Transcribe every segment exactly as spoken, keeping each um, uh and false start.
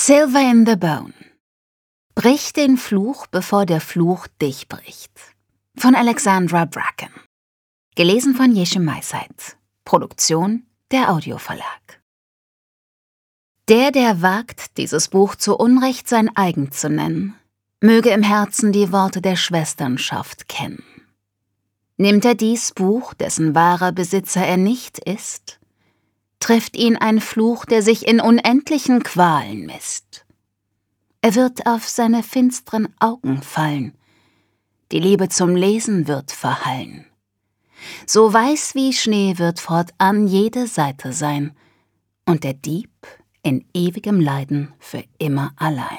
Silver in the Bone. Brich den Fluch, bevor der Fluch dich bricht. Von Alexandra Bracken. Gelesen von Yeşim Maysait. Produktion der Audioverlag. Der, der wagt, dieses Buch zu Unrecht sein eigen zu nennen, möge im Herzen die Worte der Schwesternschaft kennen. Nimmt er dies Buch, dessen wahrer Besitzer er nicht ist, trifft ihn ein Fluch, der sich in unendlichen Qualen misst. Er wird auf seine finsteren Augen fallen, die Liebe zum Lesen wird verhallen. So weiß wie Schnee wird fortan jede Seite sein, und der Dieb in ewigem Leiden für immer allein.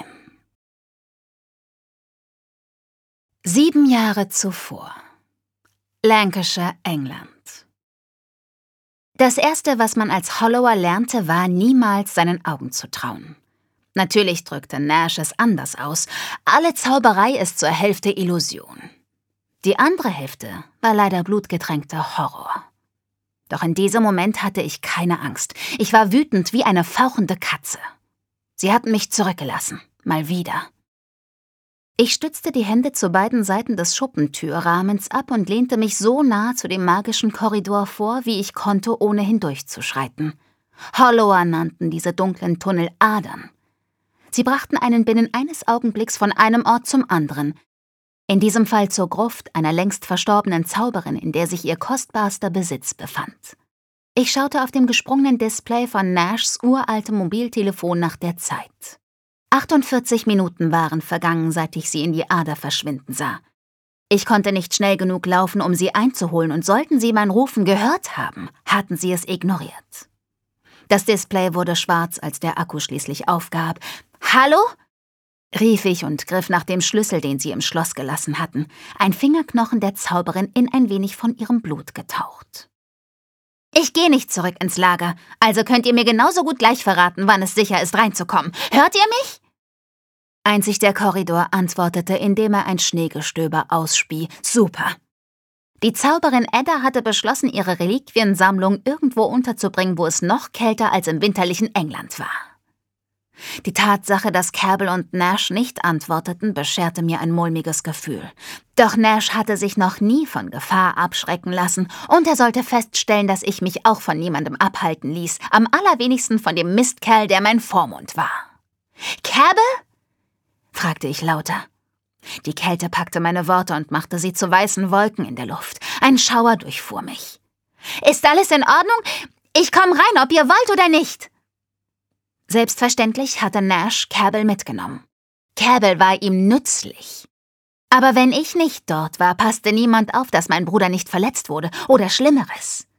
Sieben Jahre zuvor. Lancashire, England. Das Erste, was man als Hollower lernte, war, niemals seinen Augen zu trauen. Natürlich drückte Nash es anders aus. Alle Zauberei ist zur Hälfte Illusion. Die andere Hälfte war leider blutgetränkter Horror. Doch in diesem Moment hatte ich keine Angst. Ich war wütend wie eine fauchende Katze. Sie hatten mich zurückgelassen. Mal wieder. Ich stützte die Hände zu beiden Seiten des Schuppentürrahmens ab und lehnte mich so nah zu dem magischen Korridor vor, wie ich konnte, ohne hindurchzuschreiten. Hollower nannten diese dunklen Tunnel Adern. Sie brachten einen binnen eines Augenblicks von einem Ort zum anderen. In diesem Fall zur Gruft einer längst verstorbenen Zauberin, in der sich ihr kostbarster Besitz befand. Ich schaute auf dem gesprungenen Display von Nashs uraltem Mobiltelefon nach der Zeit. achtundvierzig Minuten waren vergangen, seit ich sie in die Ader verschwinden sah. Ich konnte nicht schnell genug laufen, um sie einzuholen, und sollten sie mein Rufen gehört haben, hatten sie es ignoriert. Das Display wurde schwarz, als der Akku schließlich aufgab. »Hallo?« rief ich und griff nach dem Schlüssel, den sie im Schloss gelassen hatten, ein Fingerknochen der Zauberin in ein wenig von ihrem Blut getaucht. »Ich gehe nicht zurück ins Lager, also könnt ihr mir genauso gut gleich verraten, wann es sicher ist, reinzukommen. Hört ihr mich?« Einzig der Korridor antwortete, indem er ein Schneegestöber ausspie. »Super!« Die Zauberin Edda hatte beschlossen, ihre Reliquiensammlung irgendwo unterzubringen, wo es noch kälter als im winterlichen England war. Die Tatsache, dass Cabell und Nash nicht antworteten, bescherte mir ein mulmiges Gefühl. Doch Nash hatte sich noch nie von Gefahr abschrecken lassen, und er sollte feststellen, dass ich mich auch von niemandem abhalten ließ, am allerwenigsten von dem Mistkerl, der mein Vormund war. »Cabell?« fragte ich lauter. Die Kälte packte meine Worte und machte sie zu weißen Wolken in der Luft. Ein Schauer durchfuhr mich. »Ist alles in Ordnung? Ich komm rein, ob ihr wollt oder nicht!« Selbstverständlich hatte Nash Cabell mitgenommen. Cabell war ihm nützlich. Aber wenn ich nicht dort war, passte niemand auf, dass mein Bruder nicht verletzt wurde oder Schlimmeres.